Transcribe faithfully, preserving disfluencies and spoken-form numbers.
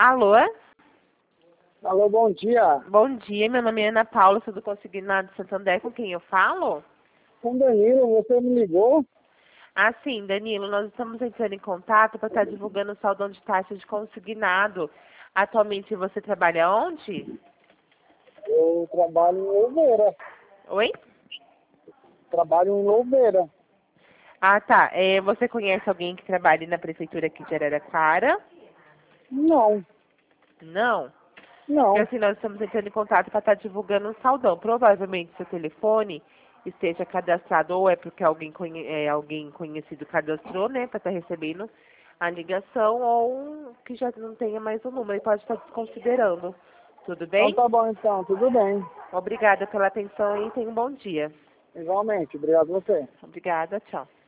Alô? Alô, bom dia. Bom dia, meu nome é Ana Paula, sou do Consignado Santander, com quem eu falo? Com Danilo, você me ligou? Ah, sim, Danilo, nós estamos entrando em contato para estar divulgando o saldão de taxa de consignado. Atualmente você trabalha onde? Eu trabalho em Louveira. Oi? Trabalho em Louveira. Ah, tá. É, você conhece alguém que trabalhe na prefeitura aqui de Araraquara? Não, Não? Porque não. assim, nós estamos entrando em contato para estar divulgando um saldão. Provavelmente seu telefone esteja cadastrado, ou é porque alguém, conhe é, alguém conhecido cadastrou, né, para estar recebendo a ligação, ou que já não tenha mais o número e pode estar desconsiderando. Tudo Então bem? tá bom então, tudo bem. Obrigada pela atenção e tenha um bom dia. Igualmente, obrigado a você. Obrigada, tchau.